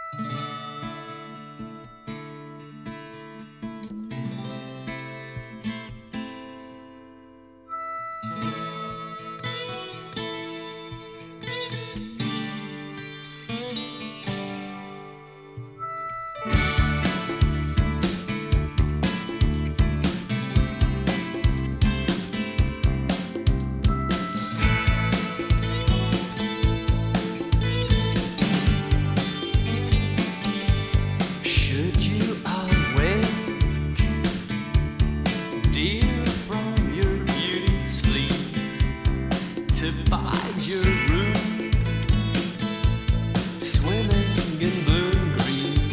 To find your room, swimming in blue and green.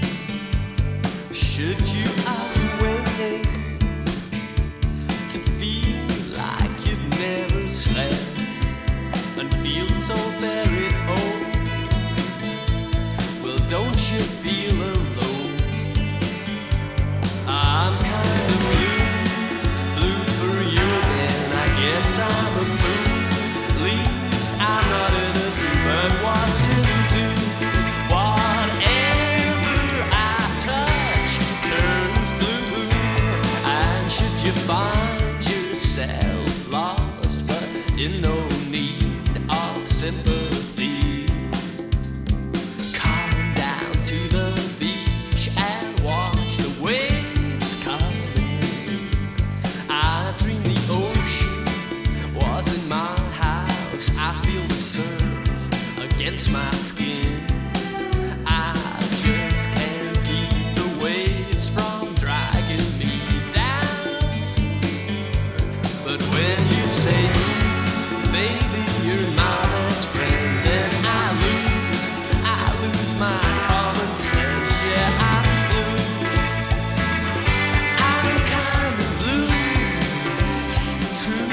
Should you awake to feel like you'd never slept and feel so very old? Well, don't you feel alone? I'm kind of blue for you again. I guess I'm a fool. I'm not innocent, but what to do? Whatever I touch turns blue. And should you find yourself lost, but in no need of sympathy, come down to the beach and watch the waves come in. I dream the ocean was in my house. I feel the surf against my skin. I just can't keep the waves from dragging me down. But when you say, baby, you're my best friend, then I lose my common sense. Yeah, I'm blue. I'm kind of blue, it's true.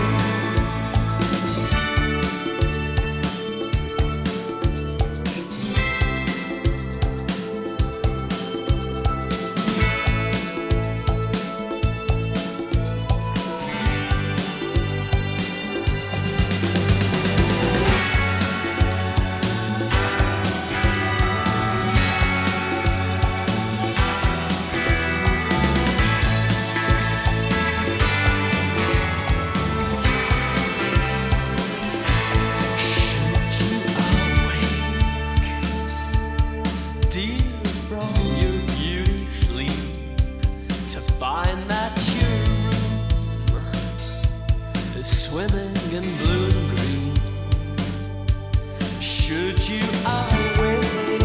Find that your room is swimming in blue and green. Should you awake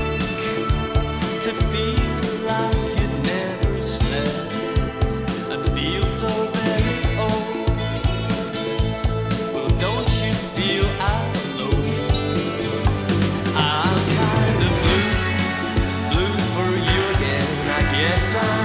to feel like you'd never slept and feel so very old, well, don't you feel alone? I'm kind of blue for you again. I guess I'm